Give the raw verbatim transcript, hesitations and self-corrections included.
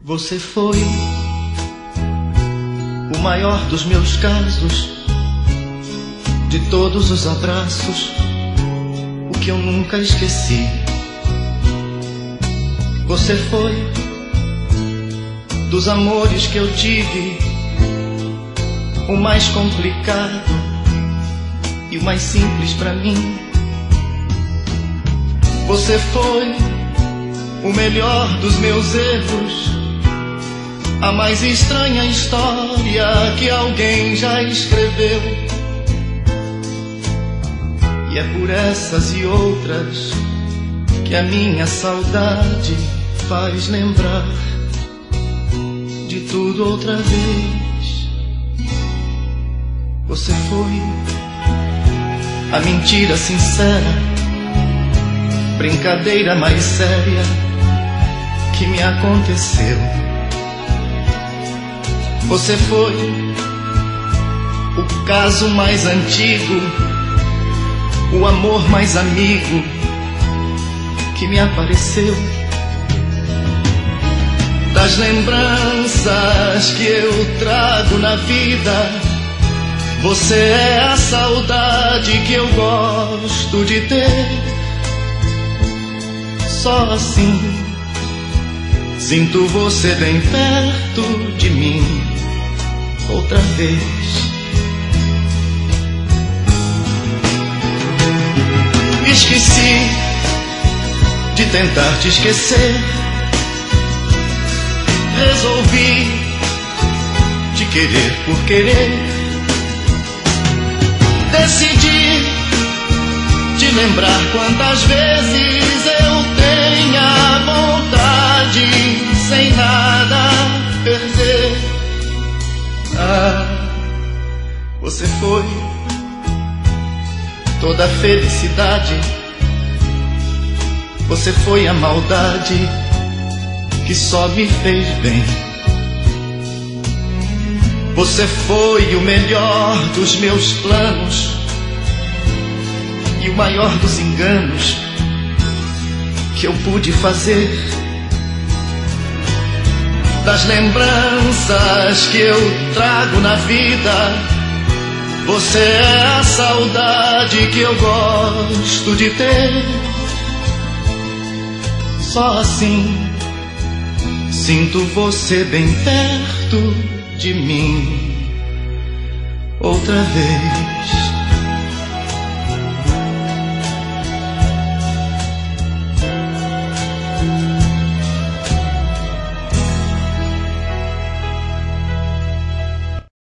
Você foi o maior dos meus casos, de todos os abraços, o que eu nunca esqueci. Você foi dos amores que eu tive, o mais complicado e o mais simples pra mim. Você foi o melhor dos meus erros, a mais estranha história que alguém já escreveu. E é por essas e outras que a minha saudade faz lembrar de tudo outra vez. Você foi a mentira sincera, brincadeira mais séria que me aconteceu. Você foi o caso mais antigo, o amor mais amigo que me apareceu. Das lembranças que eu trago na vida, você é a saudade que eu gosto de ter. Só assim sinto você bem perto de mim outra vez. Esqueci de tentar te esquecer, resolvi te querer por querer. Decidi te lembrar quantas vezes eu tenha vontade, sem nada perder. Ah, você foi toda a felicidade, você foi a maldade que só me fez bem. Você foi o melhor dos meus planos e o maior dos enganos que eu pude fazer. Das lembranças que eu trago na vida, você é a saudade que eu gosto de ter. Só assim sinto você bem perto de mim outra vez.